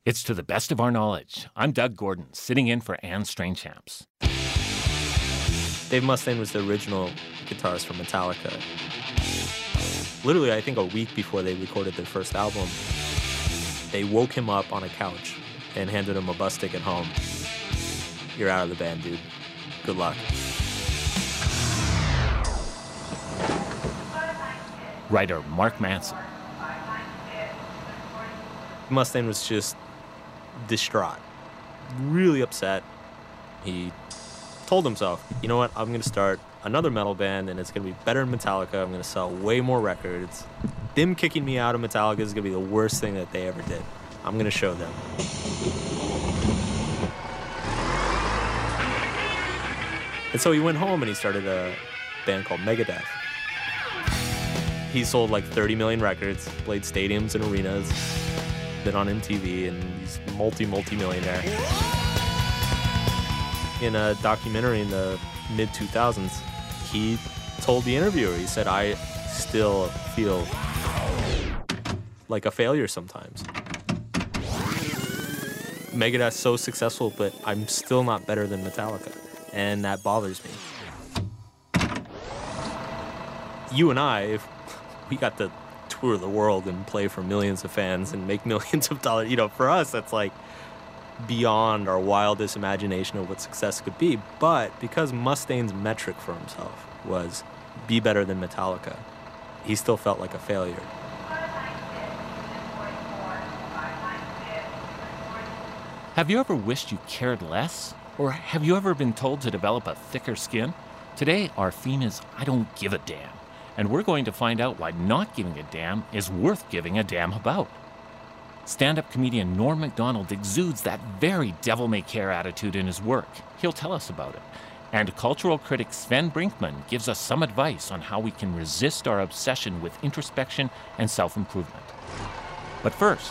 It's To the Best of Our Knowledge. I'm Doug Gordon, sitting in for Anne Strainchamps. Dave Mustaine was the original guitarist for Metallica. Literally, I think a week before they recorded their first album, they woke him up on a couch and handed him a bus ticket home. You're out of the band, dude. Good luck. Writer Mark Manson. Mustaine was just distraught, really upset. He told himself, you know what, I'm going to start another metal band and it's going to be better than Metallica. I'm going to sell way more records. Them kicking me out of Metallica is going to be the worst thing that they ever did. I'm going to show them. And so he went home and he started a band called Megadeth. He sold like 30 million records, played stadiums and arenas, been on MTV, and he's multi-millionaire. In a documentary in the mid-2000s, he told the interviewer, he said, I still feel like a failure sometimes. Megadeth's so successful, but I'm still not better than Metallica, and that bothers me. You and I, if we got to tour the world and play for millions of fans and make millions of dollars, for us, that's like beyond our wildest imagination of what success could be. But because Mustaine's metric for himself was be better than Metallica, he still felt like a failure. Have you ever wished you cared less? Or have you ever been told to develop a thicker skin? Today, our theme is I don't give a damn. And we're going to find out why not giving a damn is worth giving a damn about. Stand-up comedian Norm Macdonald exudes that very devil-may-care attitude in his work. He'll tell us about it. And cultural critic Sven Brinkman gives us some advice on how we can resist our obsession with introspection and self-improvement. But first,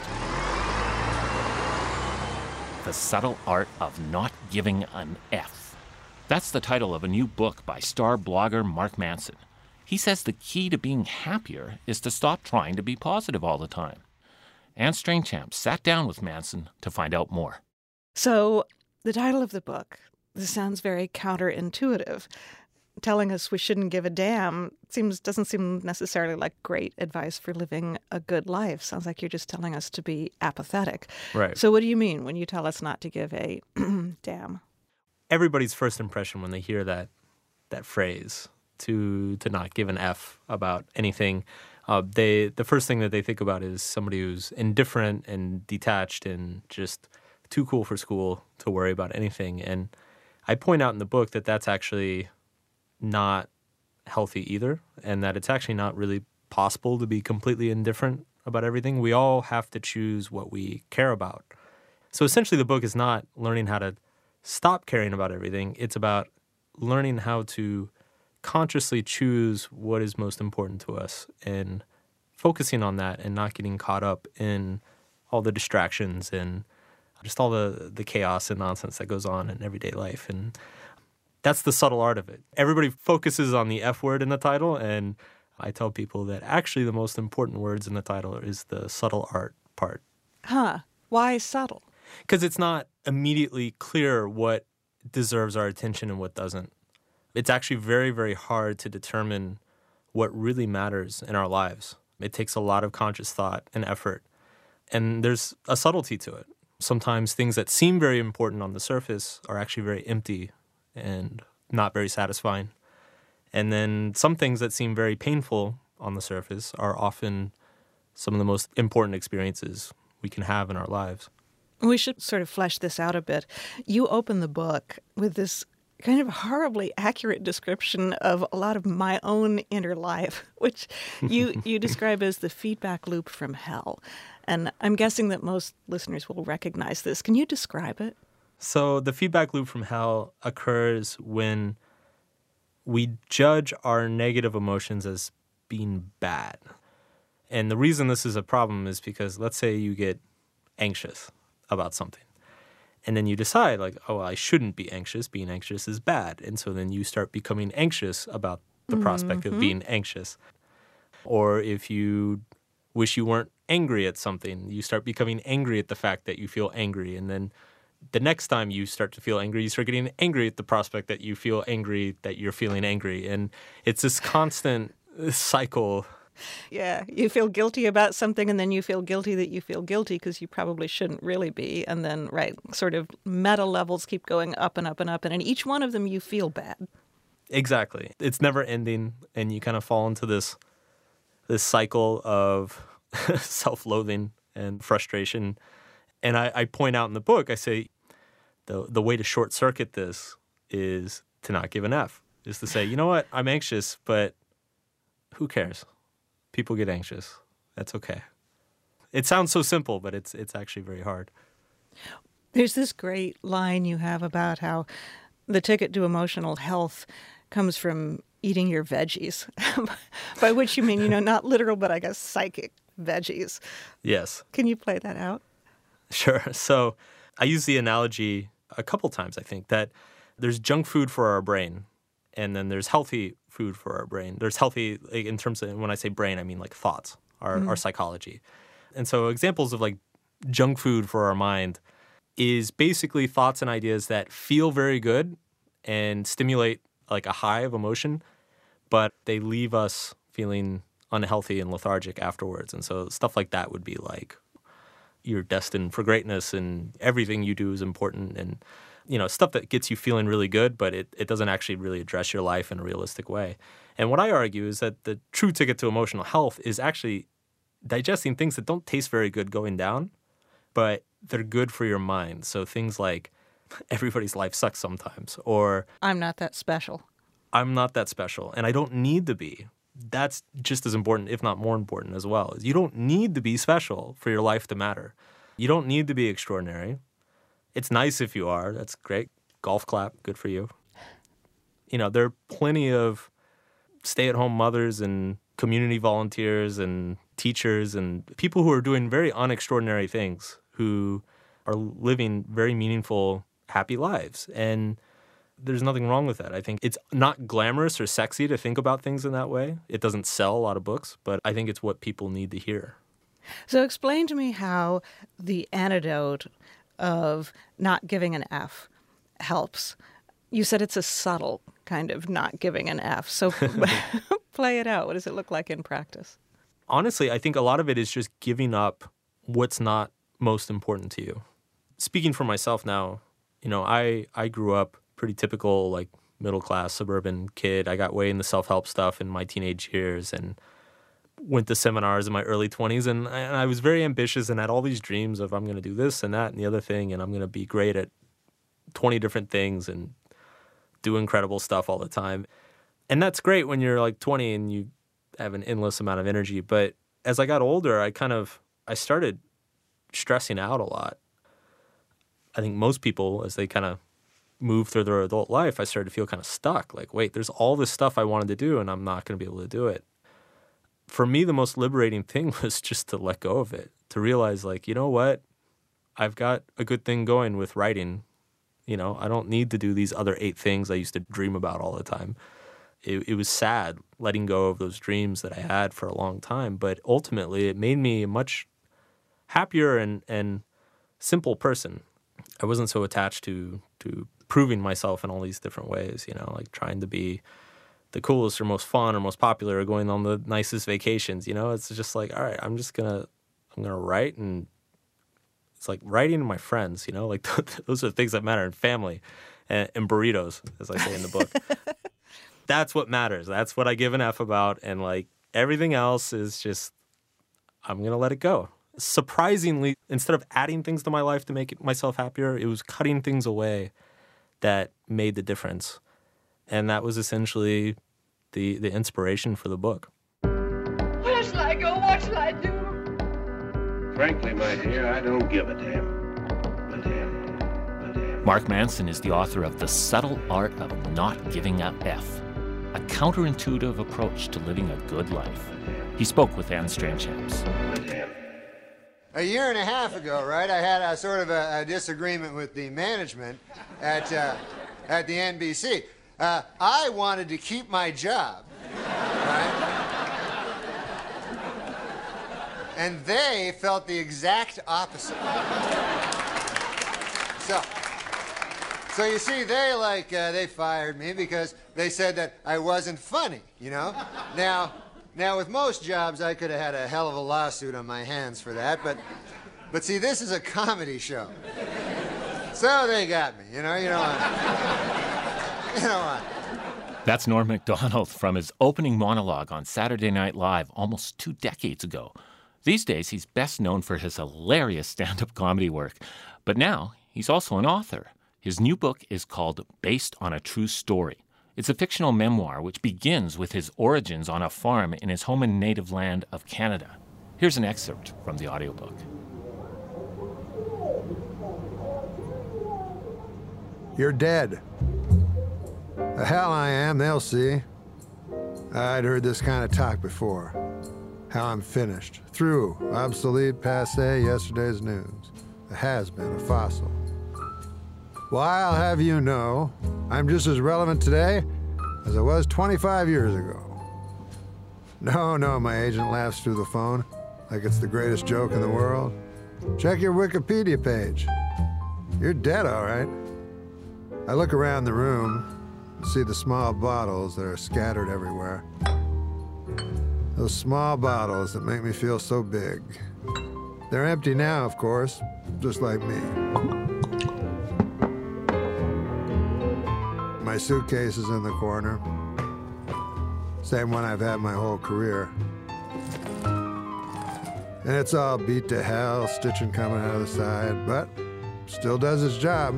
The Subtle Art of Not Giving an F. That's the title of a new book by star blogger Mark Manson. He says the key to being happier is to stop trying to be positive all the time. Anne Strainchamps sat down with Manson to find out more. So, the title of the book, this sounds very counterintuitive. Telling us we shouldn't give a damn doesn't seem necessarily like great advice for living a good life. Sounds like you're just telling us to be apathetic. Right. So what do you mean when you tell us not to give a damn? Everybody's first impression when they hear that phrase, to not give an F about anything, the first thing that they think about is somebody who's indifferent and detached and just too cool for school to worry about anything. And I point out in the book that that's actually not healthy either, and that it's actually not really possible to be completely indifferent about everything. We all have to choose what we care about. So essentially the book is not learning how to stop caring about everything. It's about learning how to consciously choose what is most important to us and focusing on that and not getting caught up in all the distractions and just all the chaos and nonsense that goes on in everyday life. And that's the subtle art of it. Everybody focuses on the F word in the title, and I tell people that actually the most important words in the title is the subtle art part. Huh. Why subtle? Because it's not immediately clear what deserves our attention and what doesn't. It's actually very, very hard to determine what really matters in our lives. It takes a lot of conscious thought and effort. And there's a subtlety to it. Sometimes things that seem very important on the surface are actually very empty and not very satisfying. And then some things that seem very painful on the surface are often some of the most important experiences we can have in our lives. We should sort of flesh this out a bit. You open the book with this kind of horribly accurate description of a lot of my own inner life, which you describe as the feedback loop from hell. And I'm guessing that most listeners will recognize this. Can you describe it? So the feedback loop from hell occurs when we judge our negative emotions as being bad. And the reason this is a problem is because let's say you get anxious about something. And then you decide, like, oh, I shouldn't be anxious. Being anxious is bad. And so then you start becoming anxious about the prospect of being anxious. Or if you wish you weren't angry at something. You start becoming angry at the fact that you feel angry. And then the next time you start to feel angry, you start getting angry at the prospect that you feel angry that you're feeling angry. And it's this constant cycle. Yeah, you feel guilty about something, and then you feel guilty that you feel guilty because you probably shouldn't really be. And then, right, sort of meta levels keep going up and up and up. And in each one of them, you feel bad. Exactly. It's never ending, and you kind of fall into this cycle of self-loathing and frustration. And I point out in the book, I say the way to short-circuit this is to not give an F, is to say, you know what, I'm anxious, but who cares? People get anxious. That's okay. It sounds so simple, but it's actually very hard. There's this great line you have about how the ticket to emotional health comes from eating your veggies, by which you mean, not literal, but I guess psychic veggies. Yes. Can you play that out? Sure. So I use the analogy a couple times, I think, that there's junk food for our brain, and then there's healthy food for our brain. There's healthy, in terms of, when I say brain, I mean like thoughts, our psychology. And so examples of like junk food for our mind is basically thoughts and ideas that feel very good and stimulate like a high of emotion, but they leave us feeling unhealthy and lethargic afterwards. And so stuff like that would be like, you're destined for greatness and everything you do is important, and stuff that gets you feeling really good, but it doesn't actually really address your life in a realistic way. And what I argue is that the true ticket to emotional health is actually digesting things that don't taste very good going down, but they're good for your mind. So things like everybody's life sucks sometimes, or I'm not that special. I'm not that special, and I don't need to be. That's just as important, if not more important as well. You don't need to be special for your life to matter. You don't need to be extraordinary. It's nice if you are. That's great. Golf clap. Good for you. There are plenty of stay-at-home mothers and community volunteers and teachers and people who are doing very unextraordinary things, who are living very meaningful, happy lives. And there's nothing wrong with that. I think it's not glamorous or sexy to think about things in that way. It doesn't sell a lot of books, but I think it's what people need to hear. So explain to me how the antidote of not giving an F helps. You said it's a subtle kind of not giving an F. So play it out. What does it look like in practice? Honestly, I think a lot of it is just giving up what's not most important to you. Speaking for myself now, I grew up pretty typical, like middle-class suburban kid. I got way into self-help stuff in my teenage years and went to seminars in my early 20s, and I was very ambitious and had all these dreams of I'm going to do this and that and the other thing, and I'm going to be great at 20 different things and do incredible stuff all the time. And that's great when you're like 20 and you have an endless amount of energy. But as I got older, I started stressing out a lot. I think most people, as they kind of move through their adult life, I started to feel kind of stuck. Like, wait, there's all this stuff I wanted to do and I'm not going to be able to do it. For me, the most liberating thing was just to let go of it, to realize, like, you know what? I've got a good thing going with writing. I don't need to do these other 8 things I used to dream about all the time. It was sad letting go of those dreams that I had for a long time, but ultimately it made me a much happier and simple person. I wasn't so attached to proving myself in all these different ways, like trying to be the coolest or most fun or most popular or going on the nicest vacations. It's just like, all right, I'm gonna write, and it's like writing to my friends, like those are the things that matter, in family and burritos, as I say in the book. That's what matters. That's what I give an F about. And like everything else is just, I'm going to let it go. Surprisingly, instead of adding things to my life to make myself happier, it was cutting things away that made the difference. And that was essentially the inspiration for the book. Where shall I go? What shall I do? Frankly, my dear, I don't give a damn. Mark Manson is the author of The Subtle Art of Not Giving a F, a counterintuitive approach to living a good life. He spoke with Anne Strangchaps. A year and a half ago, right, I had a sort of a disagreement with the management at the NBC. I wanted to keep my job, right? And they felt the exact opposite. So you see, they fired me because they said that I wasn't funny, you know? Now, with most jobs, I could have had a hell of a lawsuit on my hands for that, but see, this is a comedy show. So they got me, you know what? That's Norm Macdonald from his opening monologue on Saturday Night Live almost 2 decades ago. These days, he's best known for his hilarious stand-up comedy work. But now, he's also an author. His new book is called Based on a True Story. It's a fictional memoir which begins with his origins on a farm in his home and native land of Canada. Here's an excerpt from the audiobook. You're dead. The hell I am, they'll see. I'd heard this kind of talk before. How I'm finished, through, obsolete, passé, yesterday's news. A has-been, a fossil. Well, I'll have you know, I'm just as relevant today as I was 25 years ago. No, my agent laughs through the phone like it's the greatest joke in the world. Check your Wikipedia page. You're dead, all right. I look around the room and see the small bottles that are scattered everywhere. Those small bottles that make me feel so big. They're empty now, of course, just like me. My suitcase is in the corner. Same one I've had my whole career. And it's all beat to hell, stitching coming out of the side, but still does its job.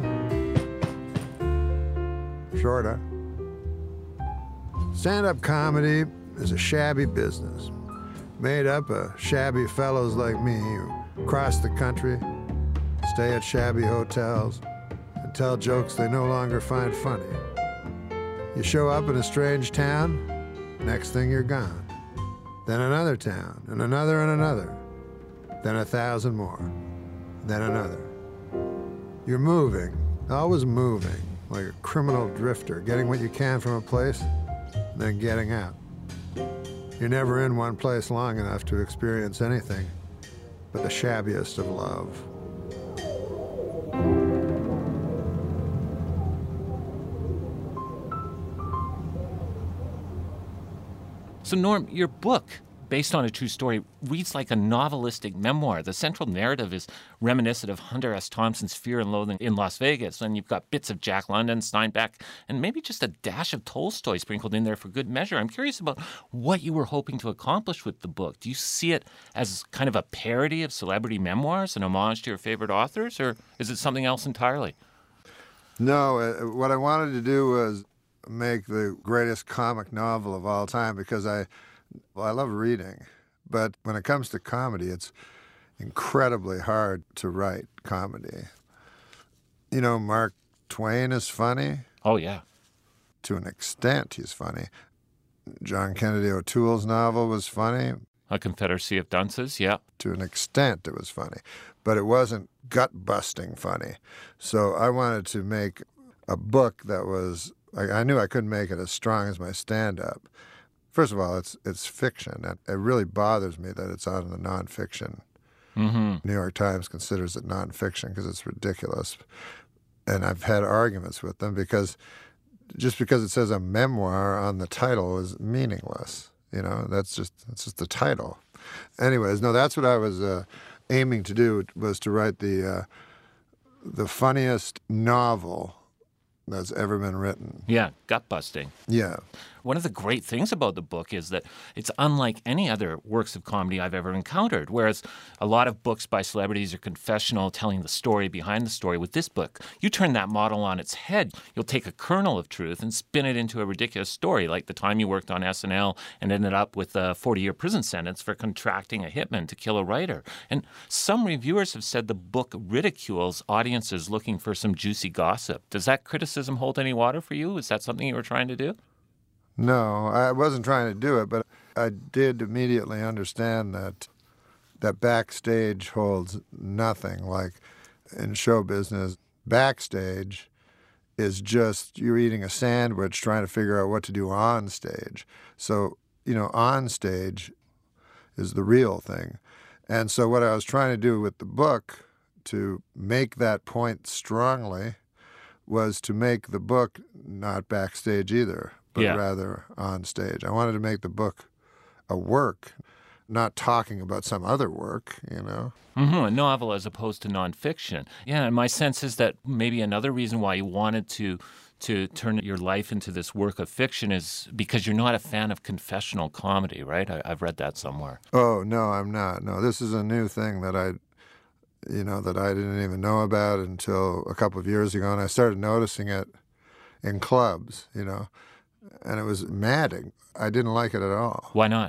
Sorta. Stand-up comedy is a shabby business, made up of shabby fellows like me who cross the country, stay at shabby hotels, and tell jokes they no longer find funny. You show up in a strange town, next thing you're gone. Then another town, and another and another. Then 1,000 more. Then another. You're moving, always moving, like a criminal drifter, getting what you can from a place, and then getting out. You're never in one place long enough to experience anything but the shabbiest of love. So, Norm, your book, based on a true story, reads like a novelistic memoir. The central narrative is reminiscent of Hunter S. Thompson's Fear and Loathing in Las Vegas, and you've got bits of Jack London, Steinbeck, and maybe just a dash of Tolstoy sprinkled in there for good measure. I'm curious about what you were hoping to accomplish with the book. Do you see it as kind of a parody of celebrity memoirs, an homage to your favorite authors, or is it something else entirely? No, what I wanted to do was make the greatest comic novel of all time because I love reading, but when it comes to comedy, it's incredibly hard to write comedy. You know, Mark Twain is funny. Oh, yeah. To an extent, he's funny. John Kennedy O'Toole's novel was funny. A Confederacy of Dunces, yeah. To an extent, it was funny, but it wasn't gut-busting funny. So I wanted to make a book that was, I knew I couldn't make it as strong as my stand-up. First of all, it's fiction. It really bothers me that it's on the nonfiction. Mm-hmm. New York Times considers it nonfiction because it's ridiculous. And I've had arguments with them because just because it says a memoir on the title is meaningless. You know, that's just the title. Anyways, no, that's what I was aiming to do, was to write the funniest novel that's ever been written. Yeah, gut-busting. Yeah. One of the great things about the book is that it's unlike any other works of comedy I've ever encountered, whereas a lot of books by celebrities are confessional, telling the story behind the story. With this book, you turn that model on its head. You'll take a kernel of truth and spin it into a ridiculous story, like the time you worked on SNL and ended up with a 40-year prison sentence for contracting a hitman to kill a writer. And some reviewers have said the book ridicules audiences looking for some juicy gossip. Does that criticism hold any water for you? Is that something you were trying to do? No, I wasn't trying to do it, but I did immediately understand that backstage holds nothing. Like in show business, backstage is just you're eating a sandwich trying to figure out what to do on stage. So, you know, on stage is the real thing. And so what I was trying to do with the book to make that point strongly was to make the book not backstage either, but Yeah. rather on stage. I wanted to make the book a work, not talking about some other work, you know. A novel as opposed to nonfiction. Yeah, and my sense is that maybe another reason why you wanted to turn your life into this work of fiction is because you're not a fan of confessional comedy, right? I've read that somewhere. Oh, no, I'm not. No, this is a new thing that I didn't even know about until a couple of years ago, and I started noticing it in clubs, you know, and it was maddening. I didn't like it at all. Why not?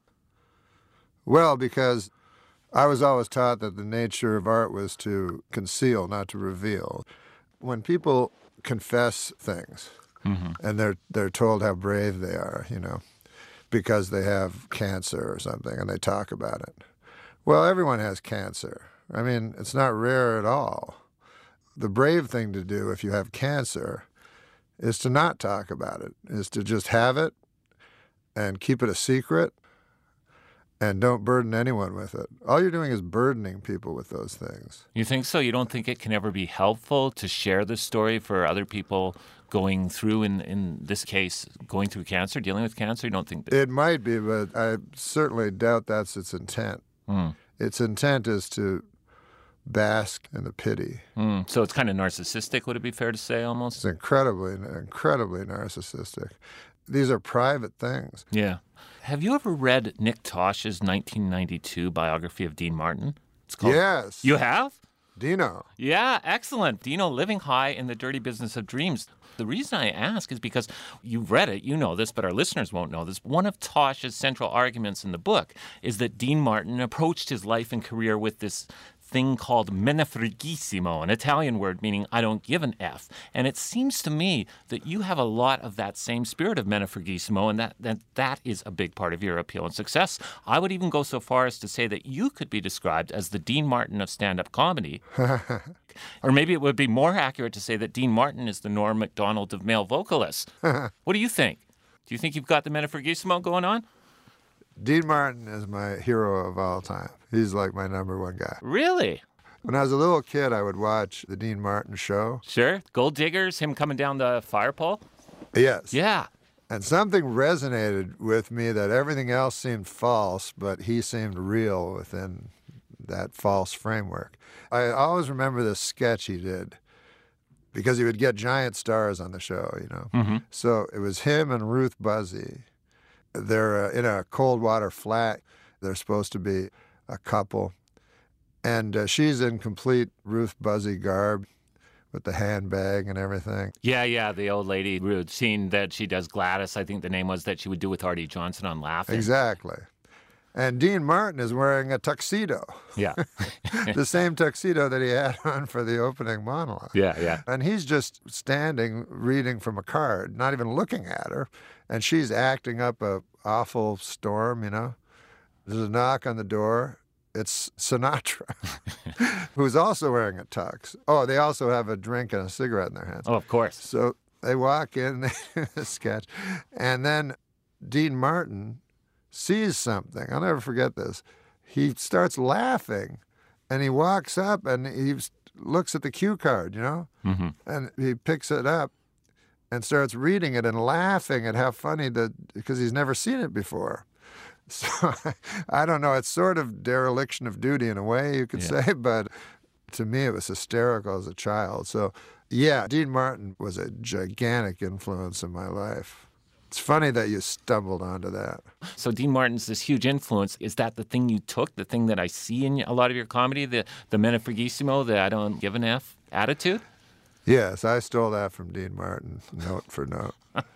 Well, because I was always taught that the nature of art was to conceal, not to reveal. When people confess things and they're told how brave they are, you know, because they have cancer or something and they talk about it. Well, everyone has cancer. I mean, it's not rare at all. The brave thing to do if you have cancer is to not talk about it, is to just have it and keep it a secret and don't burden anyone with it. All you're doing is burdening people with those things. You think so? You don't think it can ever be helpful to share this story for other people going through, in this case, going through cancer, dealing with cancer? You don't think that? It might be, but I certainly doubt that's its intent. Its intent is to bask in the pity. So it's kind of narcissistic, would it be fair to say, almost? It's incredibly narcissistic. These are private things. Yeah. Have you ever read Nick Tosh's 1992 biography of Dean Martin? It's called. Yes. You have? Dino. Yeah, excellent. Dino, Living High in the Dirty Business of Dreams. The reason I ask is because you've read it, you know this, but our listeners won't know this. One of Tosh's central arguments in the book is that Dean Martin approached his life and career with this thing called menefregissimo, an Italian word meaning I don't give an F. And it seems to me that you have a lot of that same spirit of menefregissimo, and that is a big part of your appeal and success. I would even go so far as to say that you could be described as the Dean Martin of stand-up comedy. Or maybe it would be more accurate to say that Dean Martin is the Norm Macdonald of male vocalists. What do you think? Do you think you've got the menefregissimo going on? Dean Martin is my hero of all time. He's like my number one guy. Really? When I was a little kid, I would watch the Dean Martin show. Sure. Gold Diggers, him coming down the fire pole? Yes. Yeah. And something resonated with me that everything else seemed false, but he seemed real within that false framework. I always remember this sketch he did because he would get giant stars on the show, you know. So it was him and Ruth Buzzy. They're in a cold water flat. They're supposed to be a couple. And she's in complete Ruth Buzzy garb with the handbag and everything. Yeah, the old lady routine that she does, Gladys, I think the name was, that she would do with Artie Johnson on Laughing. Exactly. And Dean Martin is wearing a tuxedo. Yeah. The same tuxedo that he had on for the opening monologue. Yeah. And he's just standing, reading from a card, not even looking at her. And she's acting up a awful storm, you know. There's a knock on the door. It's Sinatra, who's also wearing a tux. Oh, they also have a drink and a cigarette in their hands. Oh, of course. So they walk in, they do the sketch, and then Dean Martin sees something. I'll never forget this. He starts laughing, and he walks up and he looks at the cue card, you know, and he picks it up and starts reading it and laughing at how funny because he's never seen it before. So I don't know. It's sort of dereliction of duty in a way, you could say, but to me it was hysterical as a child. So yeah, Dean Martin was a gigantic influence in my life. It's funny that you stumbled onto that. So Dean Martin's this huge influence. Is that the thing you took, the thing that I see in a lot of your comedy, the menefregissimo, the I don't give an F attitude? Yes, I stole that from Dean Martin, note for note.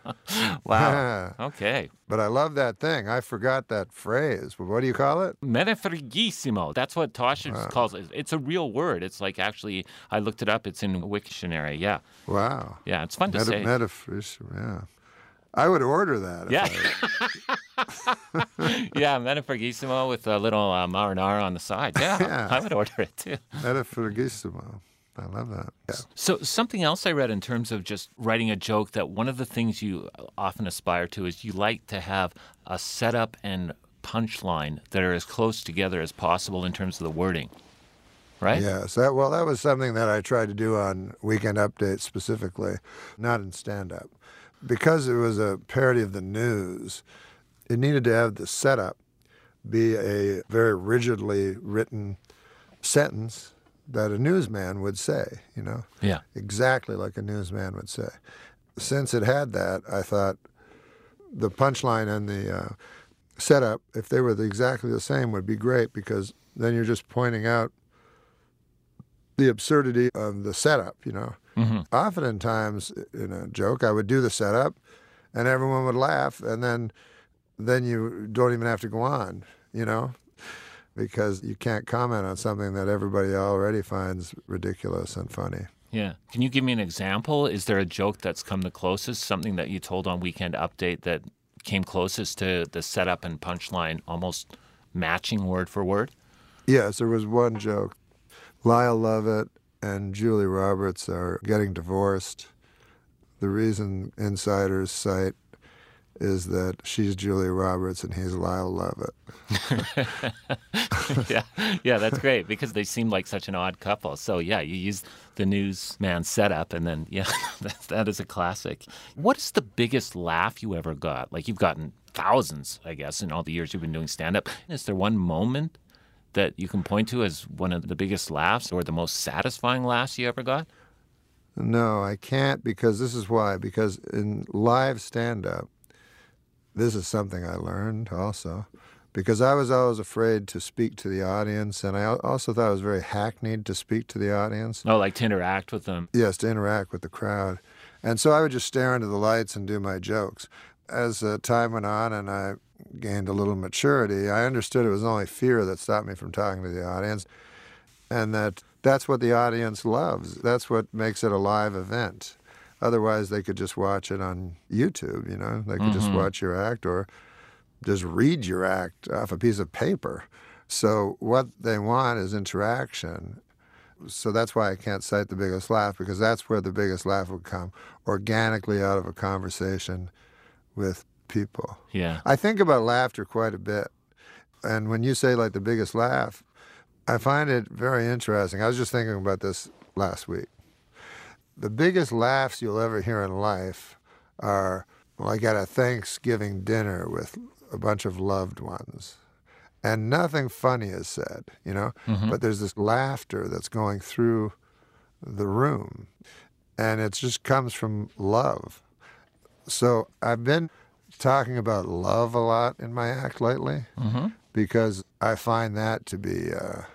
Wow. Okay. But I love that thing. I forgot that phrase. What do you call it? Menefregissimo. That's what Tosh calls it. It's a real word. It's like, actually, I looked it up. It's in Wiktionary. Yeah. Wow. Yeah, it's fun to say. Menefregissimo, yeah. I would order that. Yeah. Yeah, menefregissimo with a little marinara on the side. Yeah, I would order it too. Menefregissimo. I love that. Yeah. So something else I read in terms of just writing a joke, that one of the things you often aspire to is you like to have a setup and punchline that are as close together as possible in terms of the wording, right? Yes. That was something that I tried to do on Weekend Update specifically, not in stand-up. Because it was a parody of the news, it needed to have the setup be a very rigidly written sentence that a newsman would say, Yeah. exactly like a newsman would say. Since it had that, I thought the punchline and the setup, if they were exactly the same, would be great, because then you're just pointing out the absurdity of the setup, Oftentimes in a joke, I would do the setup and everyone would laugh, and then you don't even have to go on, because you can't comment on something that everybody already finds ridiculous and funny. Yeah. Can you give me an example? Is there a joke that's come the closest, something that you told on Weekend Update that came closest to the setup and punchline almost matching word for word? Yes, there was one joke. Lyle Lovett and Julie Roberts are getting divorced. The reason insiders cite is that she's Julie Roberts and he's Lyle Lovett. Yeah, that's great, because they seem like such an odd couple. So yeah, you use the newsman setup, and then that is a classic. What is the biggest laugh you ever got? Like, you've gotten thousands, I guess, in all the years you've been doing stand-up. Is there one moment that you can point to as one of the biggest laughs or the most satisfying laughs you ever got? No, I can't, because this is why. Because in live stand-up, this is something I learned also, because I was always afraid to speak to the audience, and I also thought it was very hackneyed to speak to the audience. Oh, like to interact with them. Yes, to interact with the crowd. And so I would just stare into the lights and do my jokes. As time went on and I gained a little maturity, I understood it was only fear that stopped me from talking to the audience, and that's what the audience loves. That's what makes it a live event. Otherwise, they could just watch it on YouTube, They could just watch your act or just read your act off a piece of paper. So what they want is interaction. So that's why I can't cite the biggest laugh, because that's where the biggest laugh would come, organically out of a conversation with people. Yeah. I think about laughter quite a bit. And when you say, like, the biggest laugh, I find it very interesting. I was just thinking about this last week. The biggest laughs you'll ever hear in life are like at a Thanksgiving dinner with a bunch of loved ones. And nothing funny is said, but there's this laughter that's going through the room. And it just comes from love. So I've been talking about love a lot in my act lately, because I find that to be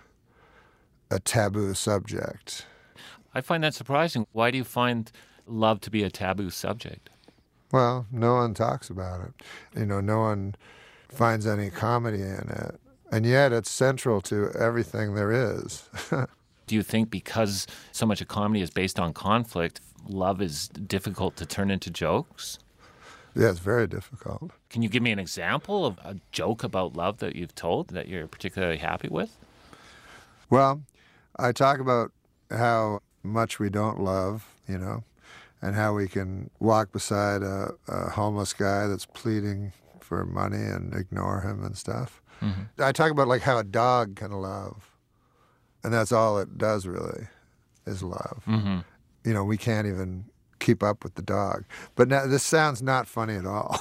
a taboo subject. I find that surprising. Why do you find love to be a taboo subject? Well, no one talks about it. No one finds any comedy in it. And yet it's central to everything there is. Do you think because so much of comedy is based on conflict, love is difficult to turn into jokes? Yeah, it's very difficult. Can you give me an example of a joke about love that you've told that you're particularly happy with? Well, I talk about how much we don't love, and how we can walk beside a homeless guy that's pleading for money and ignore him and stuff. I talk about like how a dog can love, and that's all it does really, is love. We can't even keep up with the dog. But now, this sounds not funny at all,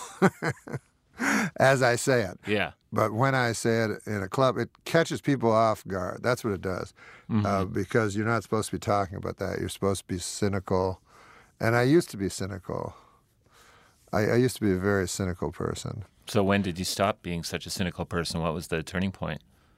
as I say it. Yeah. But when I say it in a club, it catches people off guard. That's what it does. Because you're not supposed to be talking about that. You're supposed to be cynical. And I used to be cynical. I used to be a very cynical person. So when did you stop being such a cynical person? What was the turning point?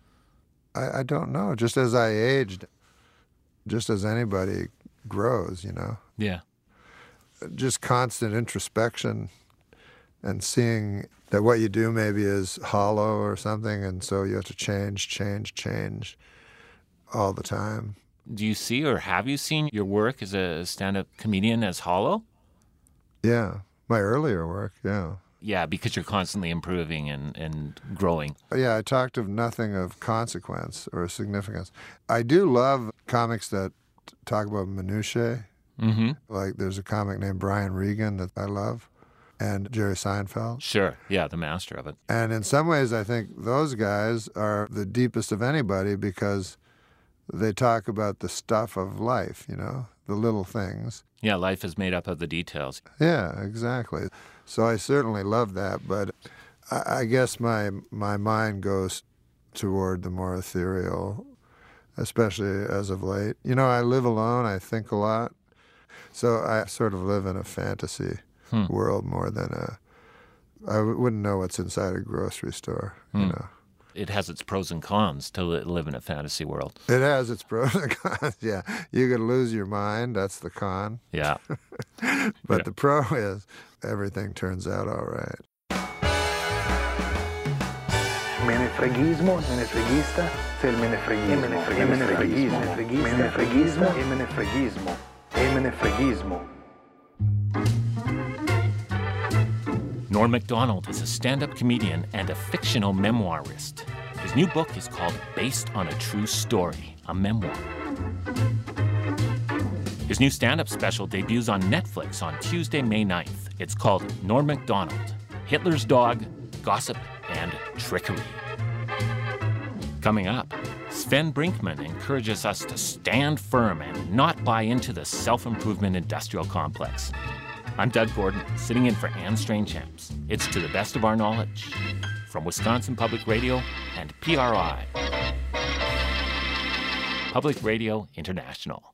I don't know. Just as I aged, just as anybody grows, Yeah. Just constant introspection and seeing that what you do maybe is hollow or something, and so you have to change all the time. Do you see or have you seen your work as a stand-up comedian as hollow? Yeah, my earlier work, yeah. Yeah, because you're constantly improving and growing. Yeah, I talked of nothing of consequence or significance. I do love comics that talk about minutiae. Like there's a comic named Brian Regan that I love. and Jerry Seinfeld. Sure. Yeah, the master of it. And in some ways, I think those guys are the deepest of anybody because they talk about the stuff of life, you know, the little things. Yeah, life is made up of the details. Yeah, exactly. So I certainly love that, but I guess my mind goes toward the more ethereal, especially as of late. You know, I live alone, I think a lot, so I sort of live in a fantasy world more than I wouldn't know what's inside a grocery store, you know. It has its pros and cons to live in a fantasy world. It has its pros and cons, yeah. You could lose your mind, that's the con. Yeah. But the pro is everything turns out all right. Menefregismo, menefregista, se il menefregismo, menefregismo, menefregismo, menefregismo, menefregismo. Norm Macdonald is a stand-up comedian and a fictional memoirist. His new book is called Based on a True Story, a memoir. His new stand-up special debuts on Netflix on Tuesday, May 9th. It's called Norm Macdonald, Hitler's Dog, Gossip, and Trickery. Coming up, Sven Brinkmann encourages us to stand firm and not buy into the self-improvement industrial complex. I'm Doug Gordon, sitting in for Anne Strainchamps. It's To the Best of Our Knowledge from Wisconsin Public Radio and PRI, Public Radio International.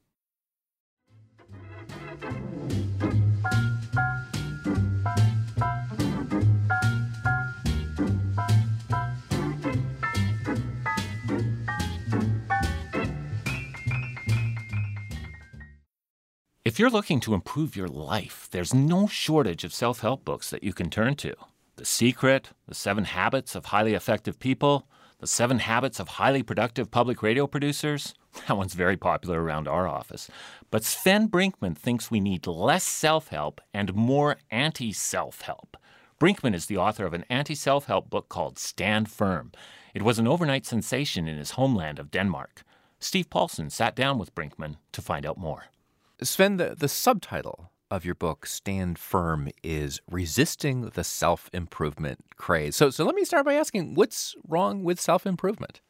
If you're looking to improve your life, there's no shortage of self-help books that you can turn to. The Secret, The 7 Habits of Highly Effective People, The 7 Habits of Highly Productive Public Radio Producers. That one's very popular around our office. But Sven Brinkmann thinks we need less self-help and more anti-self-help. Brinkmann is the author of an anti-self-help book called Stand Firm. It was an overnight sensation in his homeland of Denmark. Steve Paulson sat down with Brinkmann to find out more. Sven, the subtitle of your book, Stand Firm, is Resisting the Self-Improvement Craze. So let me start by asking, what's wrong with self-improvement?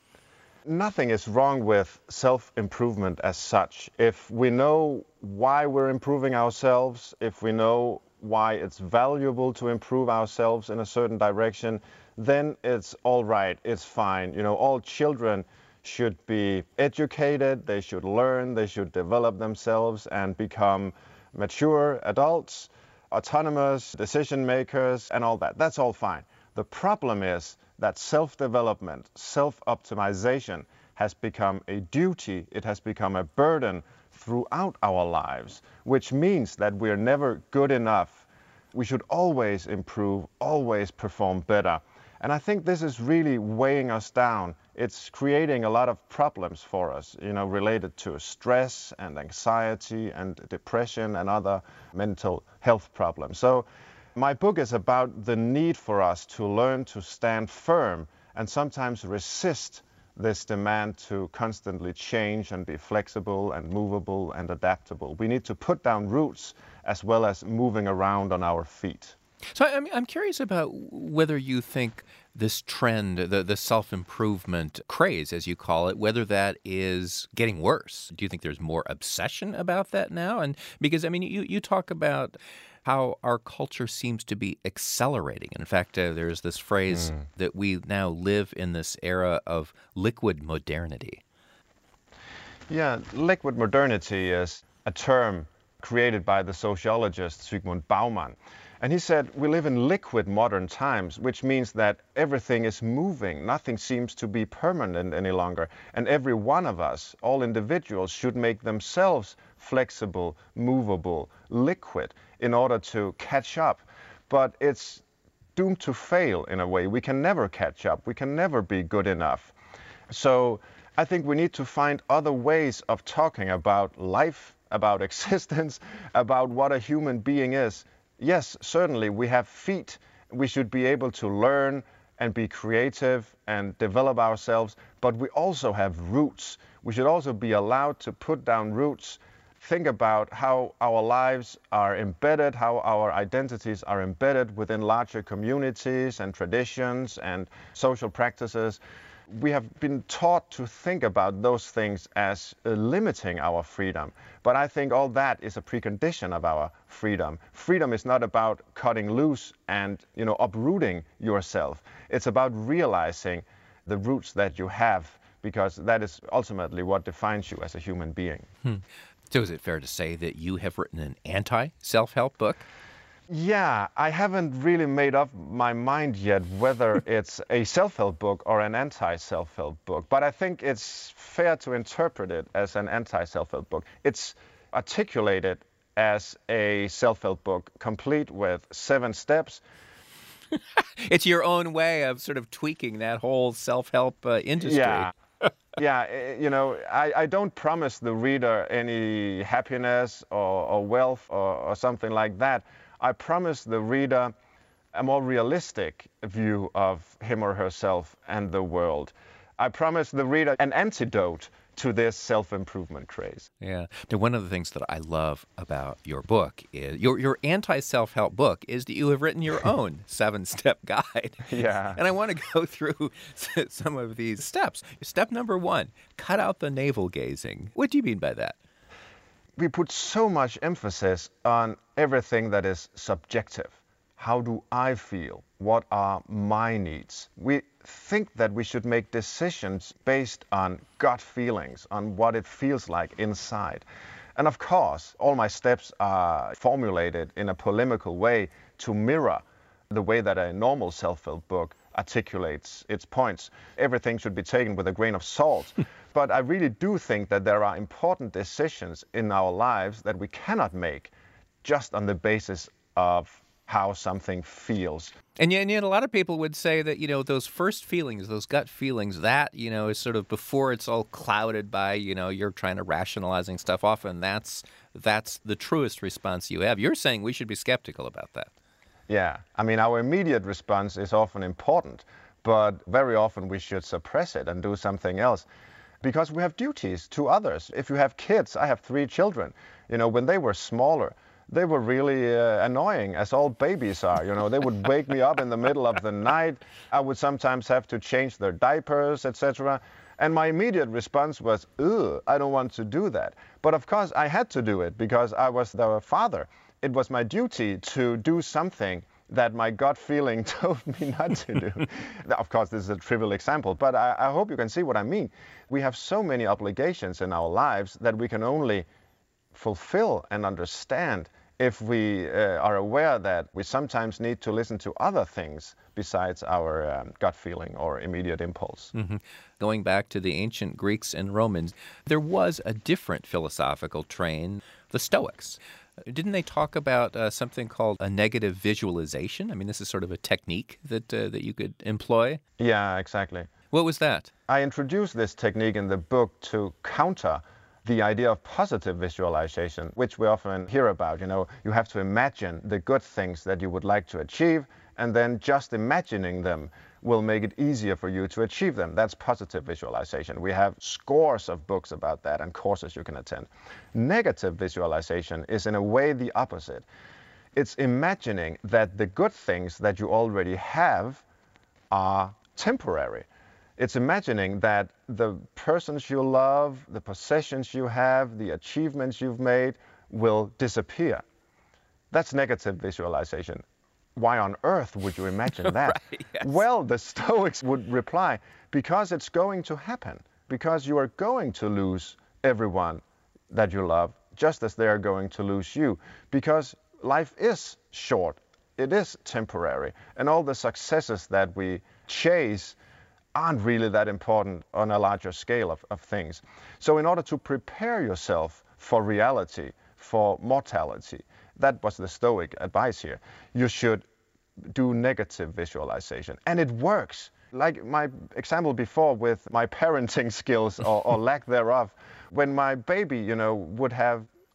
Nothing is wrong with self-improvement as such. If we know why we're improving ourselves, if we know why it's valuable to improve ourselves in a certain direction, then it's all right, it's fine. You know, all children should be educated, they should learn, they should develop themselves and become mature adults, autonomous decision makers, and all that. That's all fine. The problem is that self-development, self-optimization has become a duty, it has become a burden throughout our lives, which means that we're never good enough. We should always improve, always perform better. And I think this is really weighing us down. It's creating a lot of problems for us, you know, related to stress and anxiety and depression and other mental health problems. So my book is about the need for us to learn to stand firm and sometimes resist this demand to constantly change and be flexible and movable and adaptable. We need to put down roots as well as moving around on our feet. So I'm curious about whether you think this trend, the self-improvement craze, as you call it, whether that is getting worse. Do you think there's more obsession about that now? And because, I mean, you talk about how our culture seems to be accelerating. In fact, there's this phrase that we now live in this era of liquid modernity. Yeah, liquid modernity is a term created by the sociologist Zygmunt Bauman. And he said, we live in liquid modern times, which means that everything is moving. Nothing seems to be permanent any longer. And every one of us, all individuals, should make themselves flexible, movable, liquid in order to catch up. But it's doomed to fail in a way. We can never catch up. We can never be good enough. So I think we need to find other ways of talking about life, about existence, about what a human being is. Yes, certainly we have feet. We should be able to learn and be creative and develop ourselves, but we also have roots. We should also be allowed to put down roots think about how our lives are embedded, how our identities are embedded within larger communities and traditions and social practices. We have been taught to think about those things as limiting our freedom. But I think all that is a precondition of our freedom. Freedom is not about cutting loose and, uprooting yourself. It's about realizing the roots that you have, because that is ultimately what defines you as a human being. So is it fair to say that you have written an anti-self-help book? Yeah, I haven't really made up my mind yet whether it's a self-help book or an anti-self-help book, but I think it's fair to interpret it as an anti-self-help book. It's articulated as a self-help book, complete with 7 steps. It's your own way of sort of tweaking that whole self-help industry. Yeah. I don't promise the reader any happiness or wealth or something like that. I promise the reader a more realistic view of him or herself and the world. I promise the reader an antidote to this self-improvement craze. Yeah. Now, one of the things that I love about your book is your anti-self-help book is that you have written your own 7-step guide. Yeah. And I want to go through some of these steps. Step number 1, cut out the navel gazing. What do you mean by that? We put so much emphasis on everything that is subjective. How do I feel? What are my needs? We think that we should make decisions based on gut feelings, on what it feels like inside. And of course, all my steps are formulated in a polemical way to mirror the way that a normal self-help book articulates its points. Everything should be taken with a grain of salt. But I really do think that there are important decisions in our lives that we cannot make just on the basis of how something feels. And yet a lot of people would say that, those first feelings, those gut feelings, that, is sort of before it's all clouded by, you're trying to rationalizing stuff off, and that's the truest response you have. You're saying we should be skeptical about that. Yeah. I mean, our immediate response is often important, but very often we should suppress it and do something else, because we have duties to others. If you have kids, I have 3 children. When they were smaller, they were really annoying, as all babies are. They would wake me up in the middle of the night. I would sometimes have to change their diapers, etc. And my immediate response was, ugh, I don't want to do that. But of course, I had to do it because I was their father. It was my duty to do something that my gut feeling told me not to do. Of course, this is a trivial example, but I hope you can see what I mean. We have so many obligations in our lives that we can only fulfill and understand if we are aware that we sometimes need to listen to other things besides our gut feeling or immediate impulse. Mm-hmm. Going back to the ancient Greeks and Romans, there was a different philosophical train, the Stoics. Didn't they talk about something called a negative visualization? I mean, this is sort of a technique that you could employ. Yeah, exactly. What was that? I introduced this technique in the book to counter the idea of positive visualization, which we often hear about. You have to imagine the good things that you would like to achieve, and then just imagining them will make it easier for you to achieve them. That's positive visualization. We have scores of books about that and courses you can attend. Negative visualization is in a way the opposite. It's imagining that the good things that you already have are temporary. It's imagining that the persons you love, the possessions you have, the achievements you've made will disappear. That's negative visualization. Why on earth would you imagine that? Right, yes. Well, the Stoics would reply, because it's going to happen. Because you are going to lose everyone that you love, just as they are going to lose you. Because life is short. It is temporary. And all the successes that we chase aren't really that important on a larger scale of things. So in order to prepare yourself for reality, for mortality, that was the Stoic advice here, you should do negative visualization. And it works. Like my example before with my parenting skills or lack thereof, when my baby, would have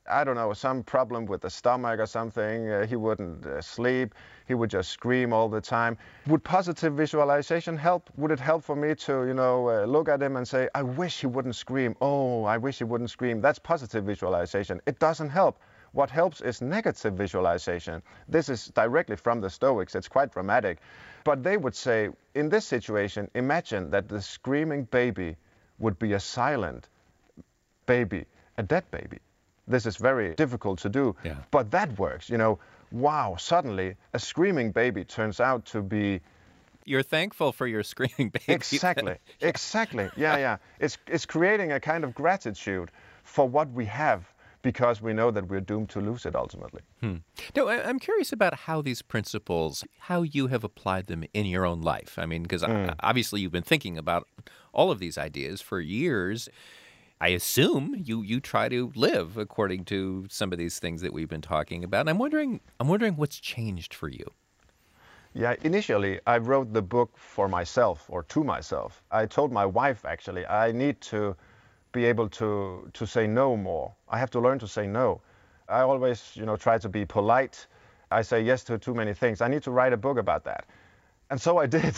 I don't know, some problem with the stomach or something. He wouldn't sleep. He would just scream all the time. Would positive visualization help? Would it help for me to, look at him and say, I wish he wouldn't scream. Oh, I wish he wouldn't scream. That's positive visualization. It doesn't help. What helps is negative visualization. This is directly from the Stoics. It's quite dramatic. But they would say, in this situation, imagine that the screaming baby would be a silent baby, a dead baby. This is very difficult to do, but that works. Wow, suddenly a screaming baby turns out to be... You're thankful for your screaming baby. Exactly. Yeah. It's creating a kind of gratitude for what we have, because we know that we're doomed to lose it ultimately. No, I'm curious about how these principles, how you have applied them in your own life. I mean, because obviously you've been thinking about all of these ideas for years. I assume you try to live according to some of these things that we've been talking about. And I'm wondering what's changed for you. Yeah, initially I wrote the book for myself, or to myself. I told my wife, actually, I need to be able to say no more. I have to learn to say no. I always, try to be polite. I say yes to too many things. I need to write a book about that. And so I did.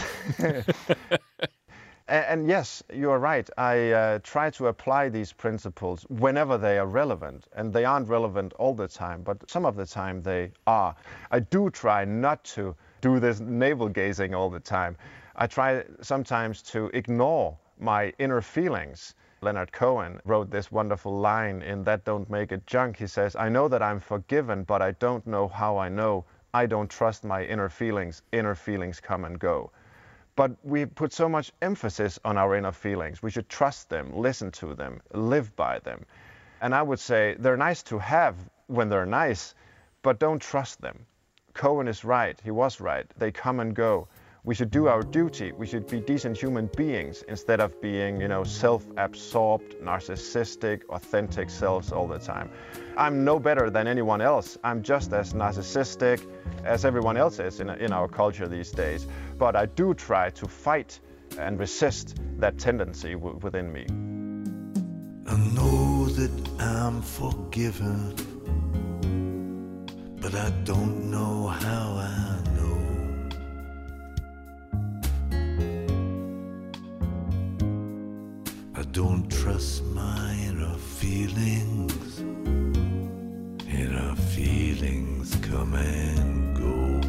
And yes, you are right. I try to apply these principles whenever they are relevant. And they aren't relevant all the time, but some of the time they are. I do try not to do this navel-gazing all the time. I try sometimes to ignore my inner feelings. Leonard Cohen wrote this wonderful line in That Don't Make It Junk. He says, I know that I'm forgiven, but I don't know how I know. I don't trust my inner feelings. Inner feelings come and go. But we put so much emphasis on our inner feelings. We should trust them, listen to them, live by them. And I would say they're nice to have when they're nice, but don't trust them. Cohen is right. He was right. They come and go. We should do our duty. We should be decent human beings instead of being, self-absorbed, narcissistic, authentic selves all the time. I'm no better than anyone else. I'm just as narcissistic as everyone else is in our culture these days. But I do try to fight and resist that tendency within me. I know that I'm forgiven, but I don't know how I know. I don't trust my inner feelings. Inner feelings come and go.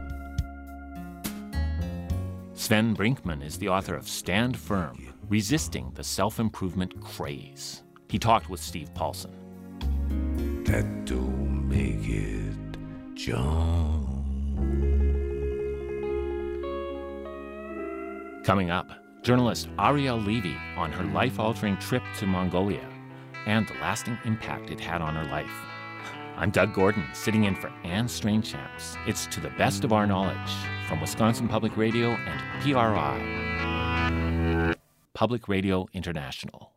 Sven Brinkmann is the author of Stand Firm, Resisting the Self-Improvement Craze. He talked with Steve Paulson. That don't make it junk. Coming up, journalist Ariel Levy on her life-altering trip to Mongolia and the lasting impact it had on her life. I'm Doug Gordon, sitting in for Anne Strainchamps. It's To the Best of Our Knowledge from Wisconsin Public Radio and PRI, Public Radio International.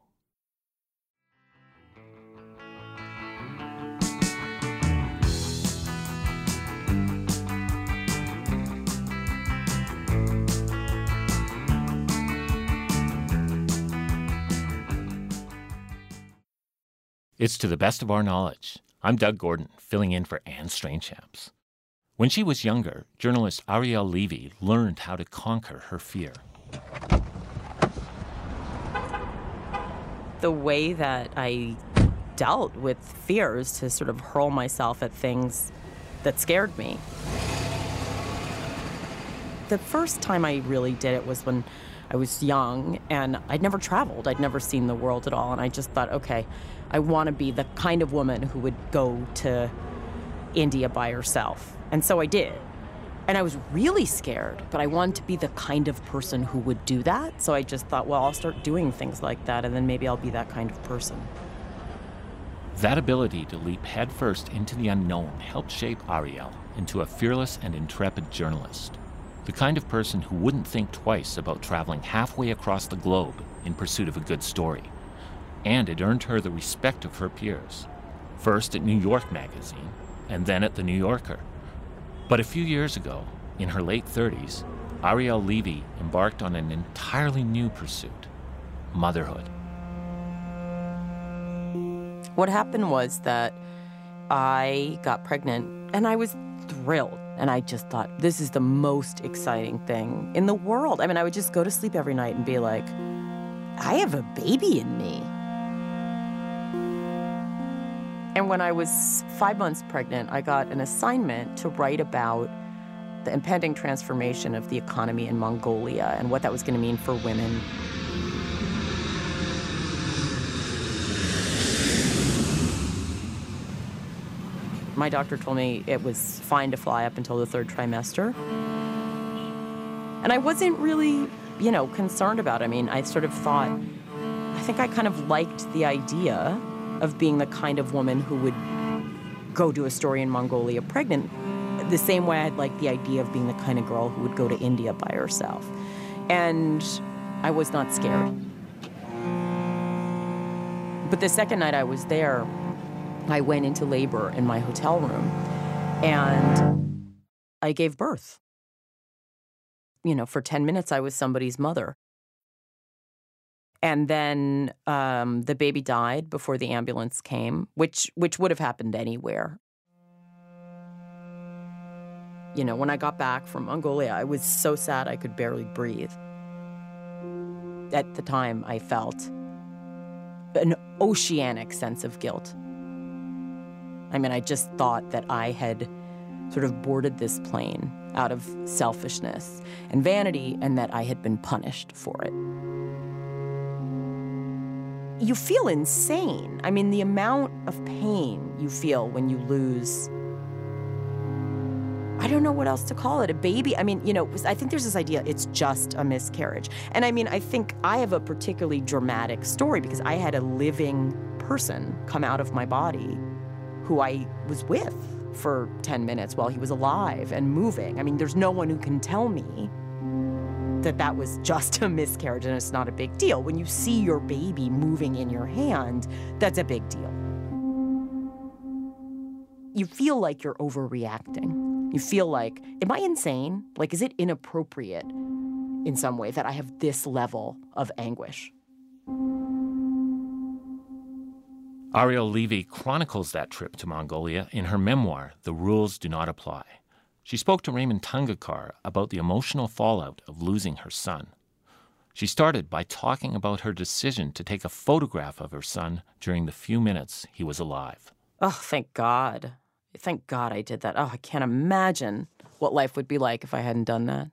It's To the Best of Our Knowledge. I'm Doug Gordon, filling in for Anne Strainchamps. When she was younger, journalist Ariel Levy learned how to conquer her fear. The way that I dealt with fear is to sort of hurl myself at things that scared me. The first time I really did it was when I was young, and I'd never traveled. I'd never seen the world at all, and I just thought, okay, I want to be the kind of woman who would go to India by herself. And so I did. And I was really scared, but I wanted to be the kind of person who would do that. So I just thought, well, I'll start doing things like that, and then maybe I'll be that kind of person. That ability to leap headfirst into the unknown helped shape Ariel into a fearless and intrepid journalist. The kind of person who wouldn't think twice about traveling halfway across the globe in pursuit of a good story. And it earned her the respect of her peers, first at New York Magazine, and then at The New Yorker. But a few years ago, in her late 30s, Ariel Levy embarked on an entirely new pursuit: motherhood. What happened was that I got pregnant, and I was thrilled. And I just thought, this is the most exciting thing in the world. I mean, I would just go to sleep every night and be like, I have a baby in me. And when I was 5 months pregnant, I got an assignment to write about the impending transformation of the economy in Mongolia and what that was going to mean for women. My doctor told me it was fine to fly up until the 3rd trimester. And I wasn't really, concerned about it. I mean, I sort of thought, I think I kind of liked the idea of being the kind of woman who would go do a story in Mongolia pregnant, the same way I'd like the idea of being the kind of girl who would go to India by herself. And I was not scared. But the second night I was there, I went into labor in my hotel room, and I gave birth. For 10 minutes, I was somebody's mother. And then the baby died before the ambulance came, which would have happened anywhere. When I got back from Mongolia, I was so sad I could barely breathe. At the time, I felt an oceanic sense of guilt. I mean, I just thought that I had sort of boarded this plane out of selfishness and vanity, and that I had been punished for it. You feel insane. I mean, the amount of pain you feel when you lose, I don't know what else to call it, a baby. I mean, I think there's this idea it's just a miscarriage. And I mean, I think I have a particularly dramatic story because I had a living person come out of my body who I was with for 10 minutes while he was alive and moving. I mean, there's no one who can tell me that was just a miscarriage and it's not a big deal. When you see your baby moving in your hand, that's a big deal. You feel like you're overreacting. You feel like, am I insane? Like, is it inappropriate in some way that I have this level of anguish? Ariel Levy chronicles that trip to Mongolia in her memoir, The Rules Do Not Apply. She spoke to Raymond Tungekar about the emotional fallout of losing her son. She started by talking about her decision to take a photograph of her son during the few minutes he was alive. Oh, thank God. Thank God I did that. Oh, I can't imagine what life would be like if I hadn't done that.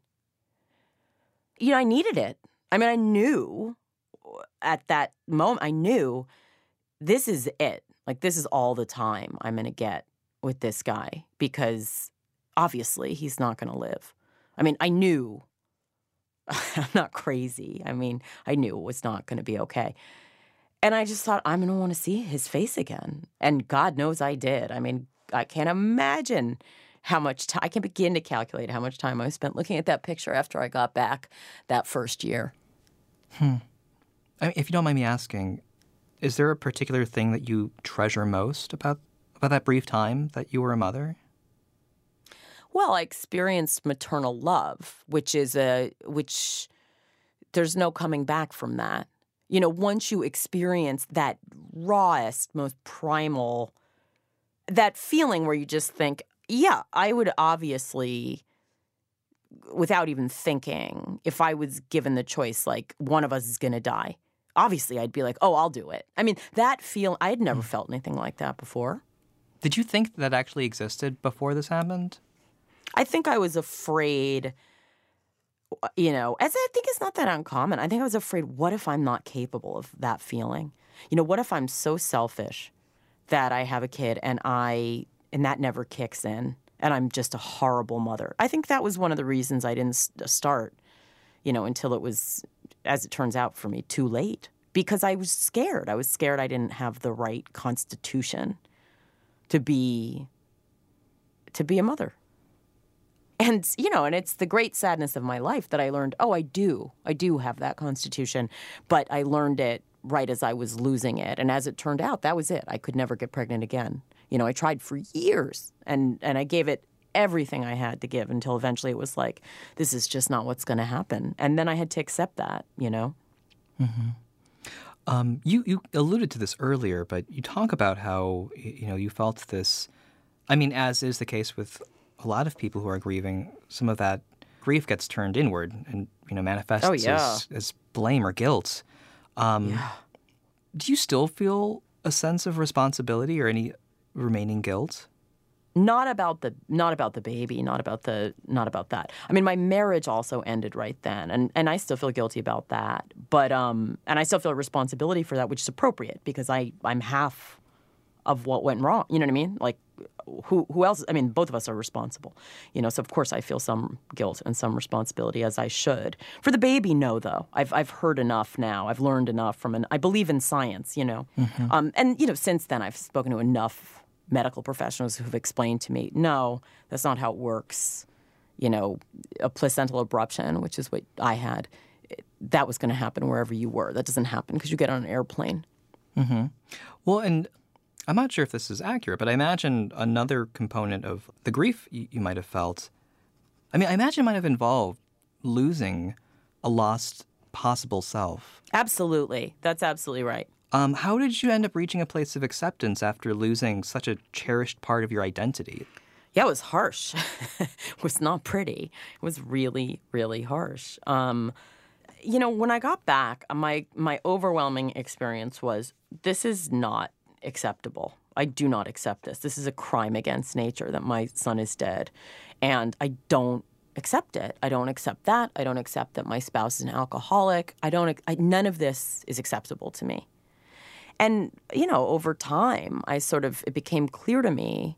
I needed it. I mean, I knew at that moment, I knew this is it. Like, this is all the time I'm going to get with this guy because obviously he's not going to live. I mean, I knew. I'm not crazy. I mean, I knew it was not going to be okay. And I just thought, I'm going to want to see his face again. And God knows I did. I mean, I can't imagine how much time, I can begin to calculate how much time I spent looking at that picture after I got back that first year. I mean, if you don't mind me asking, is there a particular thing that you treasure most about that brief time that you were a mother? Well, I experienced maternal love, which there's no coming back from that. Once you experience that rawest, most primal, that feeling where you just think, yeah, I would obviously, without even thinking, if I was given the choice, like, one of us is going to die, obviously I'd be like, oh, I'll do it. I mean, that feeling, I had never felt anything like that before. Did you think that actually existed before this happened? I think I was afraid, as I think it's not that uncommon. I think I was afraid, what if I'm not capable of that feeling? What if I'm so selfish that I have a kid and that never kicks in and I'm just a horrible mother? I think that was one of the reasons I didn't start, until it was, as it turns out for me, too late. Because I was scared. I was scared I didn't have the right constitution to be a mother. And, and it's the great sadness of my life that I learned, I do have that constitution, but I learned it right as I was losing it. And as it turned out, that was it. I could never get pregnant again. I tried for years and I gave it everything I had to give until eventually it was like, this is just not what's going to happen. And then I had to accept that, Mm-hmm. You alluded to this earlier, but you talk about how you felt this. I mean, as is the case with a lot of people who are grieving, some of that grief gets turned inward and manifests as blame or guilt. Do you still feel a sense of responsibility or any remaining guilt? Not about the baby, not about that. I mean, my marriage also ended right then, and I still feel guilty about that. But and I still feel responsibility for that, which is appropriate because I'm half of what went wrong. You know what I mean? Like, who else? I mean, both of us are responsible. So of course I feel some guilt and some responsibility, as I should. For the baby, no, though. I've heard enough now. I've learned enough I believe in science. Mm-hmm. And since then I've spoken to enough medical professionals who've explained to me, no, that's not how it works. A placental abruption, which is what I had, that was going to happen wherever you were. That doesn't happen because you get on an airplane. Mm-hmm. Well, and I'm not sure if this is accurate, but I imagine another component of the grief you might have felt, I imagine it might have involved losing a lost possible self. Absolutely. That's absolutely right. How did you end up reaching a place of acceptance after losing such a cherished part of your identity? Yeah, it was harsh. It was not pretty. It was really, really harsh. When I got back, my overwhelming experience was, this is not acceptable. I do not accept this. This is a crime against nature that my son is dead. And I don't accept it. I don't accept that. I don't accept that my spouse is an alcoholic. None of this is acceptable to me. And, over time, it became clear to me,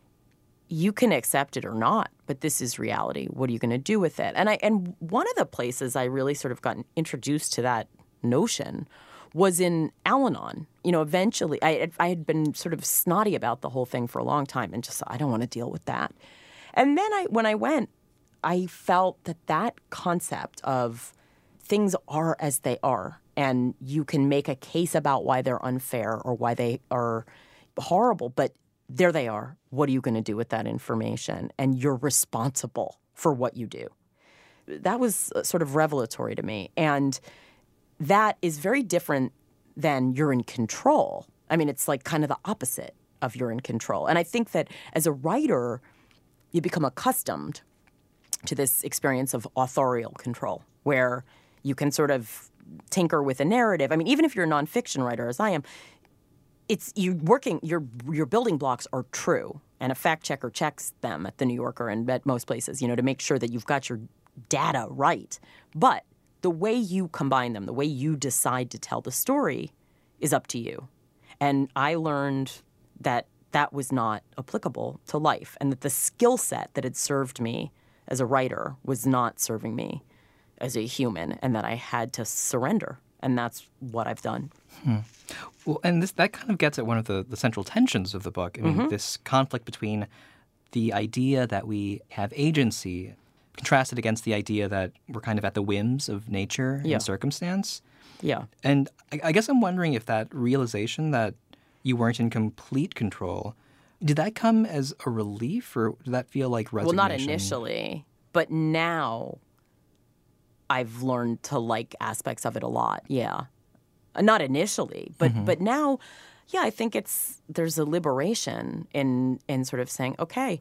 you can accept it or not, but this is reality. What are you going to do with it? And one of the places I really sort of got introduced to that notion was in Al-Anon. Eventually, I had been sort of snotty about the whole thing for a long time and just, I don't want to deal with that. And then when I went, I felt that concept of things are as they are, and you can make a case about why they're unfair or why they are horrible, but there they are. What are you going to do with that information? And you're responsible for what you do. That was sort of revelatory to me. And that is very different than you're in control. I mean, it's like kind of the opposite of you're in control. And I think that as a writer, you become accustomed to this experience of authorial control, where you can sort of tinker with a narrative. I mean, even if you're a nonfiction writer, as I am, your building blocks are true, and a fact checker checks them at the New Yorker and at most places, to make sure that you've got your data right. But the way you combine them, the way you decide to tell the story is up to you. And I learned that was not applicable to life, and that the skill set that had served me as a writer was not serving me as a human, and that I had to surrender. And that's what I've done. Well, and that kind of gets at one of the central tensions of the book. I mean, this conflict between the idea that we have agency contrasted against the idea that we're kind of at the whims of nature and circumstance. Yeah. And I guess I'm wondering if that realization that you weren't in complete control, did that come as a relief, or did that feel like resignation? Well, not initially, but now I've learned to like aspects of it a lot. Yeah. Not initially, but now, yeah, I think there's a liberation in sort of saying, okay,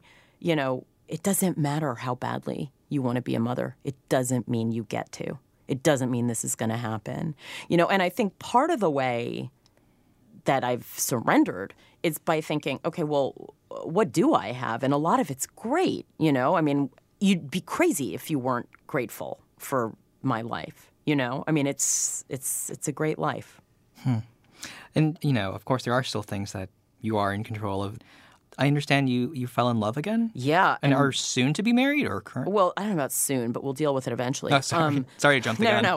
it doesn't matter how badly you want to be a mother. It doesn't mean you get to. It doesn't mean this is going to happen. And I think part of the way that I've surrendered is by thinking, okay, well, what do I have? And a lot of it's great, I mean, you'd be crazy if you weren't grateful for my life, I mean, it's a great life. And, of course, there are still things that you are in control of. I understand you fell in love again? Yeah. And are soon to be married or current? Well, I don't know about soon, but we'll deal with it eventually. Oh, sorry. Sorry to jump the gun.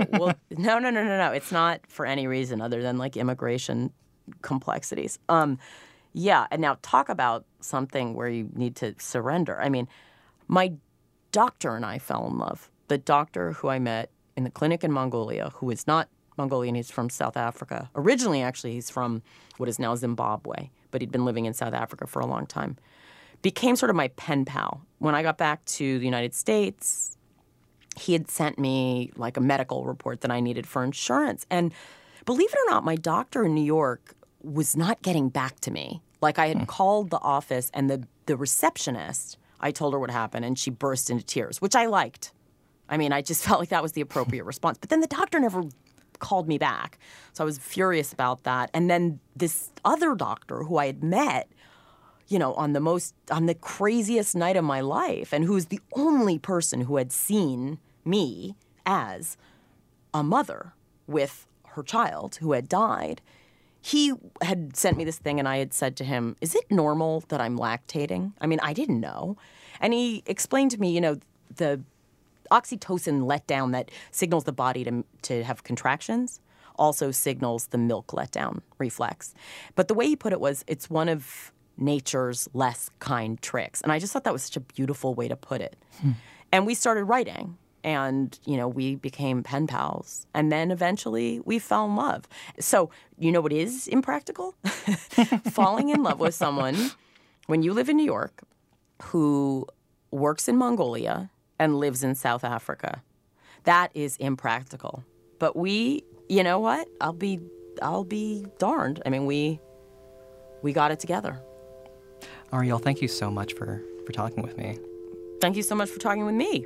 No. It's not for any reason other than like immigration complexities. Yeah, and now talk about something where you need to surrender. I mean, my doctor and I fell in love. The doctor who I met in the clinic in Mongolia, who is not Mongolian, he's from South Africa. Originally, actually, he's from what is now Zimbabwe, but he'd been living in South Africa for a long time. Became sort of my pen pal. When I got back to the United States, he had sent me like a medical report that I needed for insurance. And believe it or not, my doctor in New York was not getting back to me. Like, I had called the office, and the receptionist, I told her what happened, and she burst into tears, which I liked. I mean, I just felt like that was the appropriate response. But then the doctor never called me back. So I was furious about that. And then this other doctor who I had met, you know, on the craziest night of my life, and who's the only person who had seen me as a mother with her child who had died, he had sent me this thing, and I had said to him, is it normal that I'm lactating? I mean, I didn't know. And he explained to me, you know, the oxytocin letdown that signals the body to have contractions also signals the milk letdown reflex. But the way he put it was, it's one of nature's less kind tricks. And I just thought that was such a beautiful way to put it. And we started writing. And, you know, we became pen pals. And then eventually we fell in love. So, you know what is impractical? Falling in love with someone when you live in New York who works in Mongolia and lives in South Africa. That is impractical. But we, you know what? I'll be darned. I mean, we got it together. Ariel, thank you so much for talking with me. Thank you so much for talking with me.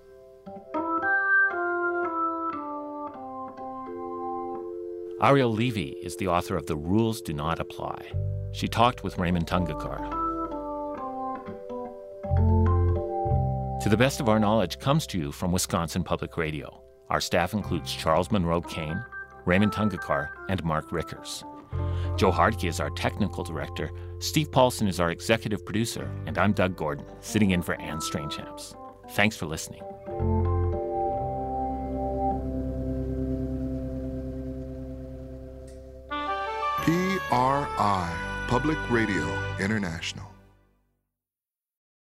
Ariel Levy is the author of The Rules Do Not Apply. She talked with Raymond Tungekar. To the Best of Our Knowledge comes to you from Wisconsin Public Radio. Our staff includes Charles Monroe Kane, Raymond Tungekar, and Mark Rickers. Joe Hardke is our technical director, Steve Paulson is our executive producer, and I'm Doug Gordon, sitting in for Anne Strangehamps. Thanks for listening. PRI, Public Radio International.